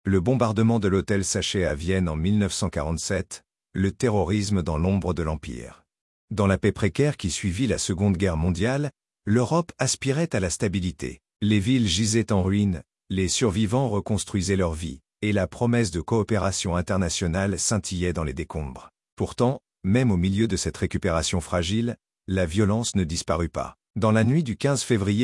Le bombardement de l'hôtel Sachet à Vienne en 1947, le terrorisme dans l'ombre de l'Empire. Dans la paix précaire qui suivit la Seconde Guerre mondiale, l'Europe aspirait à la stabilité. Les villes gisaient en ruine, les survivants reconstruisaient leur vie, et la promesse de coopération internationale scintillait dans les décombres. Pourtant, même au milieu de cette récupération fragile, la violence ne disparut pas. Dans la nuit du 15 février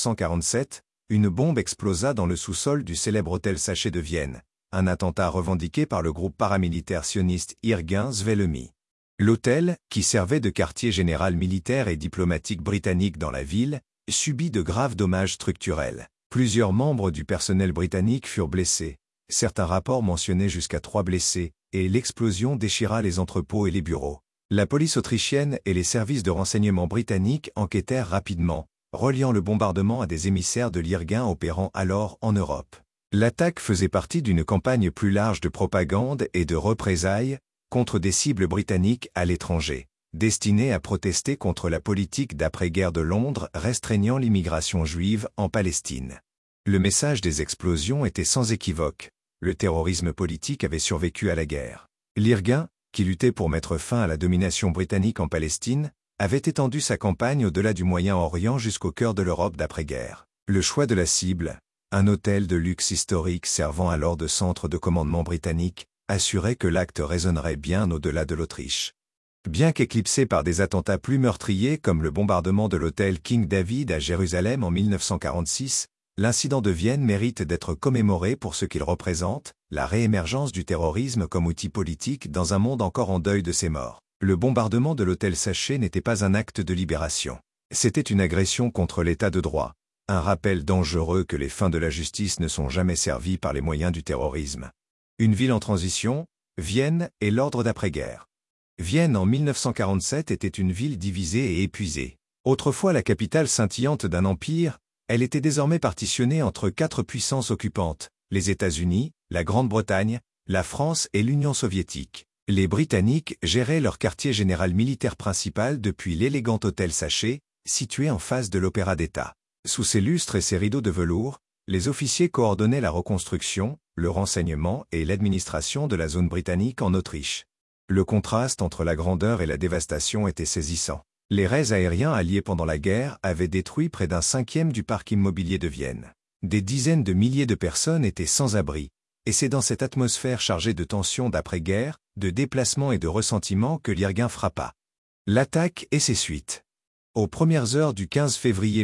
1947, une bombe explosa dans le sous-sol du célèbre hôtel Sachet de Vienne, un attentat revendiqué par le groupe paramilitaire sioniste Irgun Zvelemi. L'hôtel, qui servait de quartier général militaire et diplomatique britannique dans la ville, subit de graves dommages structurels. Plusieurs membres du personnel britannique furent blessés. Certains rapports mentionnaient jusqu'à 3 blessés, et l'explosion déchira les entrepôts et les bureaux. La police autrichienne et les services de renseignement britanniques enquêtèrent rapidement, reliant le bombardement à des émissaires de l'Irgun opérant alors en Europe. L'attaque faisait partie d'une campagne plus large de propagande et de représailles contre des cibles britanniques à l'étranger, destinée à protester contre la politique d'après-guerre de Londres restreignant l'immigration juive en Palestine. Le message des explosions était sans équivoque. Le terrorisme politique avait survécu à la guerre. L'Irgun, qui luttait pour mettre fin à la domination britannique en Palestine, avait étendu sa campagne au-delà du Moyen-Orient jusqu'au cœur de l'Europe d'après-guerre. Le choix de la cible, un hôtel de luxe historique servant alors de centre de commandement britannique, assurait que l'acte résonnerait bien au-delà de l'Autriche. Bien qu'éclipsé par des attentats plus meurtriers comme le bombardement de l'hôtel King David à Jérusalem en 1946, l'incident de Vienne mérite d'être commémoré pour ce qu'il représente, la réémergence du terrorisme comme outil politique dans un monde encore en deuil de ses morts. Le bombardement de l'hôtel Sachet n'était pas un acte de libération. C'était une agression contre l'état de droit, un rappel dangereux que les fins de la justice ne sont jamais servies par les moyens du terrorisme. Une ville en transition, Vienne et l'ordre d'après-guerre. Vienne en 1947 était une ville divisée et épuisée. Autrefois la capitale scintillante d'un empire, elle était désormais partitionnée entre 4 puissances occupantes, les États-Unis, la Grande-Bretagne, la France et l'Union soviétique. Les Britanniques géraient leur quartier général militaire principal depuis l'élégant hôtel Sachet, situé en face de l'Opéra d'État. Sous ses lustres et ses rideaux de velours, les officiers coordonnaient la reconstruction, le renseignement et l'administration de la zone britannique en Autriche. Le contraste entre la grandeur et la dévastation était saisissant. Les raids aériens alliés pendant la guerre avaient détruit près d'un 1/5 du parc immobilier de Vienne. Des dizaines de milliers de personnes étaient sans abri, et c'est dans cette atmosphère chargée de tensions d'après-guerre, de déplacements et de ressentiments que l'Irgun frappa. L'attaque et ses suites. Aux premières heures du 15 février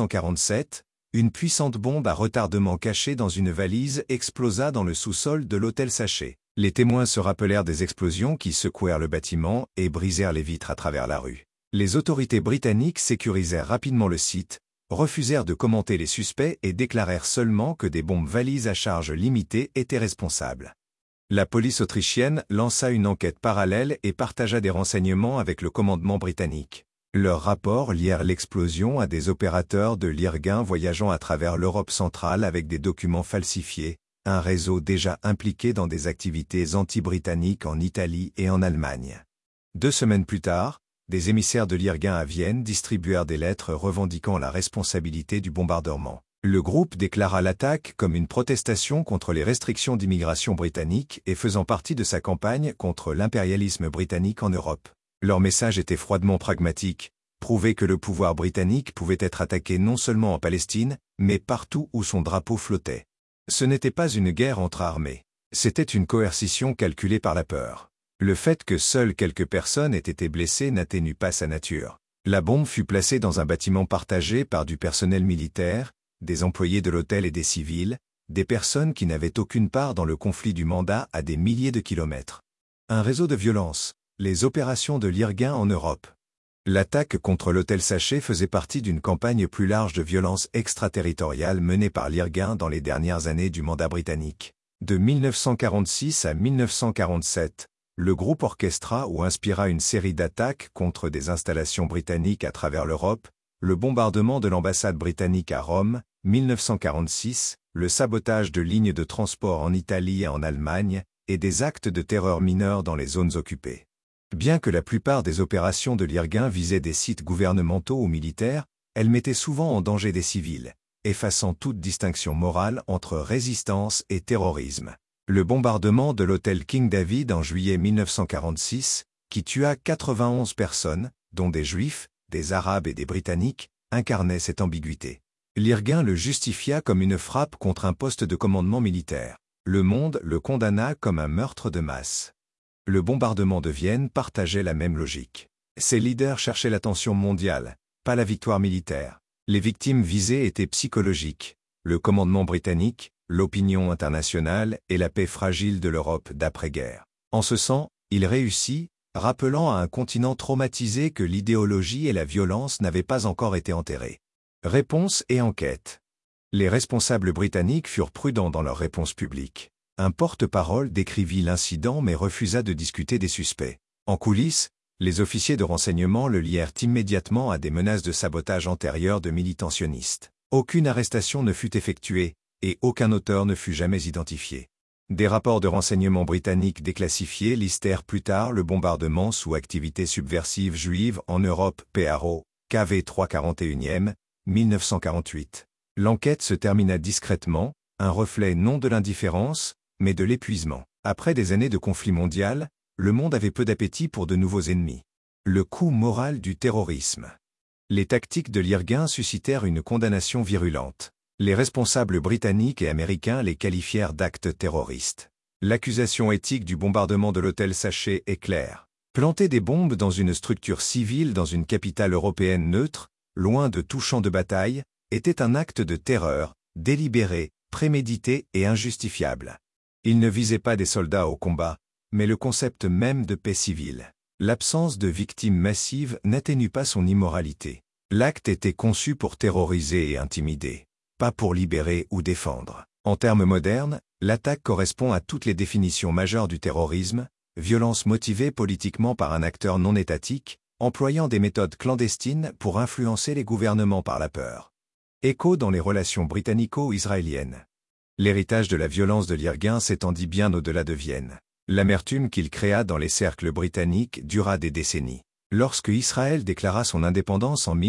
1947, une puissante bombe à retardement cachée dans une valise explosa dans le sous-sol de l'hôtel Sachet. Les témoins se rappelèrent des explosions qui secouèrent le bâtiment et brisèrent les vitres à travers la rue. Les autorités britanniques sécurisèrent rapidement le site, refusèrent de commenter les suspects et déclarèrent seulement que des bombes valises à charge limitée étaient responsables. La police autrichienne lança une enquête parallèle et partagea des renseignements avec le commandement britannique. Leurs rapports lièrent l'explosion à des opérateurs de l'Irgun voyageant à travers l'Europe centrale avec des documents falsifiés, un réseau déjà impliqué dans des activités anti-britanniques en Italie et en Allemagne. 2 semaines plus tard, des émissaires de l'Irgun à Vienne distribuèrent des lettres revendiquant la responsabilité du bombardement. Le groupe déclara l'attaque comme une protestation contre les restrictions d'immigration britannique et faisant partie de sa campagne contre l'impérialisme britannique en Europe. Leur message était froidement pragmatique, prouver que le pouvoir britannique pouvait être attaqué non seulement en Palestine, mais partout où son drapeau flottait. Ce n'était pas une guerre entre armées. C'était une coercition calculée par la peur. Le fait que seules quelques personnes aient été blessées n'atténue pas sa nature. La bombe fut placée dans un bâtiment partagé par du personnel militaire, des employés de l'hôtel et des civils, des personnes qui n'avaient aucune part dans le conflit du mandat à des milliers de kilomètres. Un réseau de violence, les opérations de l'Irgun en Europe. L'attaque contre l'hôtel Sachet faisait partie d'une campagne plus large de violence extraterritoriale menée par l'Irgun dans les dernières années du mandat britannique. De 1946 à 1947, le groupe orchestra ou inspira une série d'attaques contre des installations britanniques à travers l'Europe, le bombardement de l'ambassade britannique à Rome, 1946, le sabotage de lignes de transport en Italie et en Allemagne, et des actes de terreur mineurs dans les zones occupées. Bien que la plupart des opérations de l'Irgun visaient des sites gouvernementaux ou militaires, elles mettaient souvent en danger des civils, effaçant toute distinction morale entre résistance et terrorisme. Le bombardement de l'hôtel King David en juillet 1946, qui tua 91 personnes, dont des Juifs, des Arabes et des Britanniques, incarnait cette ambiguïté. Lirguin le justifia comme une frappe contre un poste de commandement militaire. Le Monde le condamna comme un meurtre de masse. Le bombardement de Vienne partageait la même logique. Ses leaders cherchaient l'attention mondiale, pas la victoire militaire. Les victimes visées étaient psychologiques. Le commandement britannique, l'opinion internationale et la paix fragile de l'Europe d'après-guerre. En ce sens, il réussit, rappelant à un continent traumatisé que l'idéologie et la violence n'avaient pas encore été enterrées. Réponse et enquête. Les responsables britanniques furent prudents dans leur réponse publique. Un porte-parole décrivit l'incident mais refusa de discuter des suspects. En coulisses, les officiers de renseignement le lièrent immédiatement à des menaces de sabotage antérieures de militants sionistes. Aucune arrestation ne fut effectuée, et aucun auteur ne fut jamais identifié. Des rapports de renseignement britanniques déclassifiés listèrent plus tard le bombardement sous activité subversive juive en Europe PRO, KV 341e, 1948. L'enquête se termina discrètement, un reflet non de l'indifférence, mais de l'épuisement. Après des années de conflit mondial, le monde avait peu d'appétit pour de nouveaux ennemis. Le coût moral du terrorisme. Les tactiques de Lirguin suscitèrent une condamnation virulente. Les responsables britanniques et américains les qualifièrent d'actes terroristes. L'accusation éthique du bombardement de l'hôtel Saché est claire. Planter des bombes dans une structure civile dans une capitale européenne neutre, loin de tout champ de bataille, était un acte de terreur, délibéré, prémédité et injustifiable. Il ne visait pas des soldats au combat, mais le concept même de paix civile. L'absence de victimes massives n'atténue pas son immoralité. L'acte était conçu pour terroriser et intimider, pas pour libérer ou défendre. En termes modernes, l'attaque correspond à toutes les définitions majeures du terrorisme, violence motivée politiquement par un acteur non étatique, employant des méthodes clandestines pour influencer les gouvernements par la peur. Écho dans les relations britannico-israéliennes. L'héritage de la violence de Lirguin s'étendit bien au-delà de Vienne. L'amertume qu'il créa dans les cercles britanniques dura des décennies. Lorsque Israël déclara son indépendance en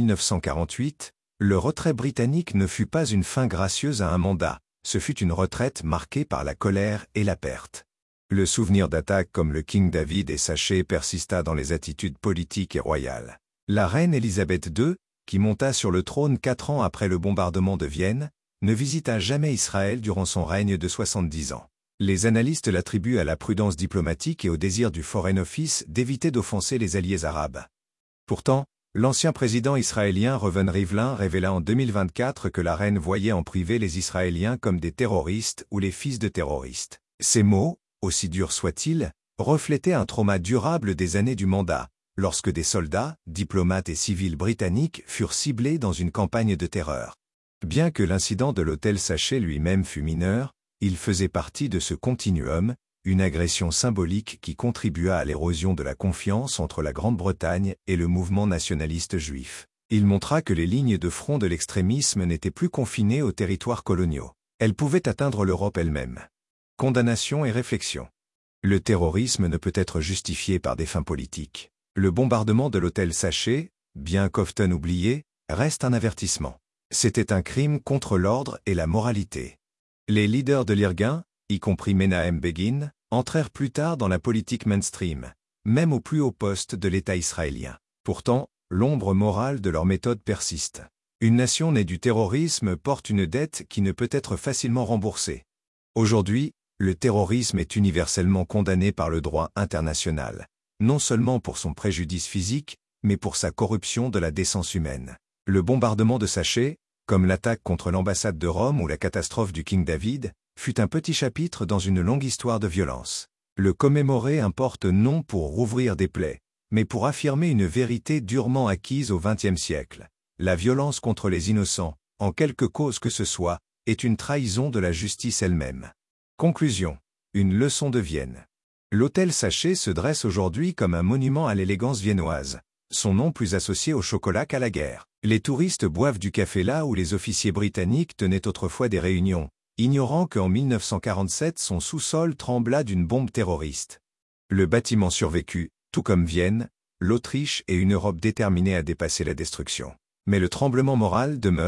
1948, le retrait britannique ne fut pas une fin gracieuse à un mandat, ce fut une retraite marquée par la colère et la perte. Le souvenir d'attaques comme le King David et Saché persista dans les attitudes politiques et royales. La reine Élisabeth II, qui monta sur le trône 4 ans après le bombardement de Vienne, ne visita jamais Israël durant son règne de 70 ans. Les analystes l'attribuent à la prudence diplomatique et au désir du Foreign Office d'éviter d'offenser les alliés arabes. Pourtant, l'ancien président israélien Reuven Rivlin révéla en 2024 que la reine voyait en privé les Israéliens comme des terroristes ou les fils de terroristes. Ces mots, aussi durs soient-ils, reflétaient un trauma durable des années du mandat, lorsque des soldats, diplomates et civils britanniques furent ciblés dans une campagne de terreur. Bien que l'incident de l'hôtel Saché lui-même fût mineur, il faisait partie de ce continuum, une agression symbolique qui contribua à l'érosion de la confiance entre la Grande-Bretagne et le mouvement nationaliste juif. Il montra que les lignes de front de l'extrémisme n'étaient plus confinées aux territoires coloniaux. Elles pouvaient atteindre l'Europe elle-même. Condamnation et réflexion. Le terrorisme ne peut être justifié par des fins politiques. Le bombardement de l'hôtel Saché, bien qu'often oublié, reste un avertissement. C'était un crime contre l'ordre et la moralité. Les leaders de l'Irgun, y compris Menahem Begin, entrèrent plus tard dans la politique mainstream, même au plus haut poste de l'État israélien. Pourtant, l'ombre morale de leur méthode persiste. Une nation née du terrorisme porte une dette qui ne peut être facilement remboursée. Aujourd'hui, le terrorisme est universellement condamné par le droit international, non seulement pour son préjudice physique, mais pour sa corruption de la décence humaine. Le bombardement de Saché, comme l'attaque contre l'ambassade de Rome ou la catastrophe du King David, fut un petit chapitre dans une longue histoire de violence. Le commémorer importe non pour rouvrir des plaies, mais pour affirmer une vérité durement acquise au XXe siècle. La violence contre les innocents, en quelque cause que ce soit, est une trahison de la justice elle-même. Conclusion. Une leçon de Vienne. L'hôtel Saché se dresse aujourd'hui comme un monument à l'élégance viennoise. Son nom plus associé au chocolat qu'à la guerre. Les touristes boivent du café là où les officiers britanniques tenaient autrefois des réunions, ignorant qu'en 1947 son sous-sol trembla d'une bombe terroriste. Le bâtiment survécut, tout comme Vienne, l'Autriche et une Europe déterminée à dépasser la destruction. Mais le tremblement moral demeure,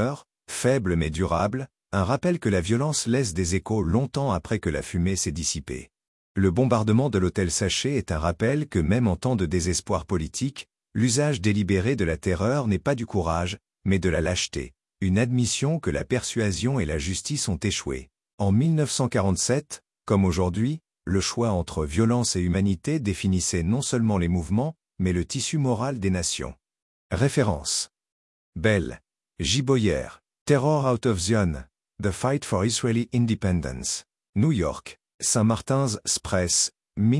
Faible mais durable, un rappel que la violence laisse des échos longtemps après que la fumée s'est dissipée. Le bombardement de l'hôtel Sachet est un rappel que même en temps de désespoir politique, l'usage délibéré de la terreur n'est pas du courage, mais de la lâcheté. Une admission que la persuasion et la justice ont échoué. En 1947, comme aujourd'hui, le choix entre violence et humanité définissait non seulement les mouvements, mais le tissu moral des nations. Référence. Bell, J. Boyer, Terror Out of Zion, The Fight for Israeli Independence. New York, Saint-Martin's Press,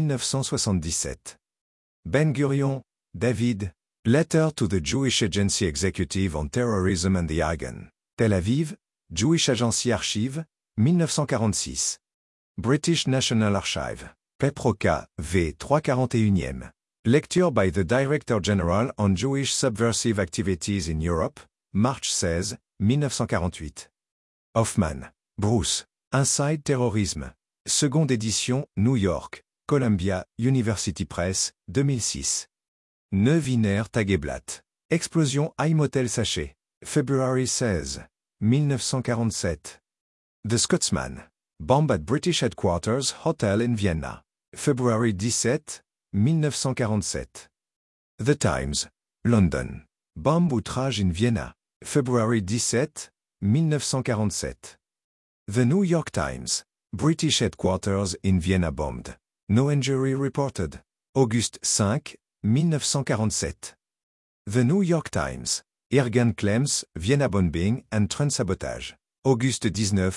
1977. Ben-Gurion, David, Letter to the Jewish Agency Executive on Terrorism and the Hagan. Tel Aviv, Jewish Agency Archive, 1946. British National Archive. Peproca, V. 341e. Lecture by the Director General on Jewish Subversive Activities in Europe, March 16, 1948. Hoffman, Bruce. Inside Terrorism. Seconde édition, New York, Columbia University Press, 2006. Neuviner Tageblatt. Explosion Haim Hotel Sachet. February 16, 1947. The Scotsman. Bomb at British Headquarters Hotel in Vienna. February 17, 1947. The Times. London. Bomb outrage in Vienna. February 17, 1947. The New York Times. British Headquarters in Vienna bombed. No injury reported. August 5, 1947. The New York Times. Irgan claims Vienna bombing and train sabotage. Auguste 19,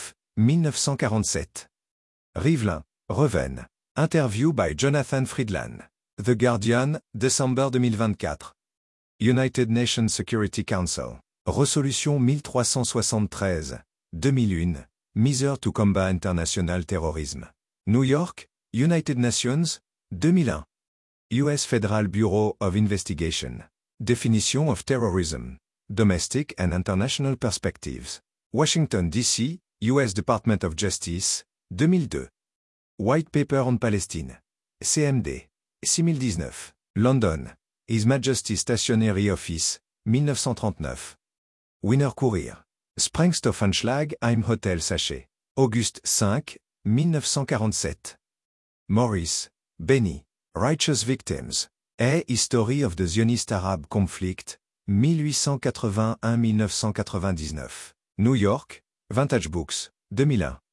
1947. Rivlin, Reven. Interview by Jonathan Friedland. The Guardian, décembre 2024. United Nations Security Council. Résolution 1373, 2001. Measures to combat international terrorism. New York, United Nations, 2001. U.S. Federal Bureau of Investigation. Definition of Terrorism. Domestic and International Perspectives. Washington, D.C., U.S. Department of Justice, 2002. White Paper on Palestine. CMD. 6019. London. His Majesty's Stationery Office, 1939. Wiener Kurier. Sprengstoffenschlag Haim Hotel Sachet. Auguste 5, 1947. Morris, Benny. Righteous Victims. A History of the Zionist Arab Conflict, 1881-1999. New York, Vintage Books, 2001.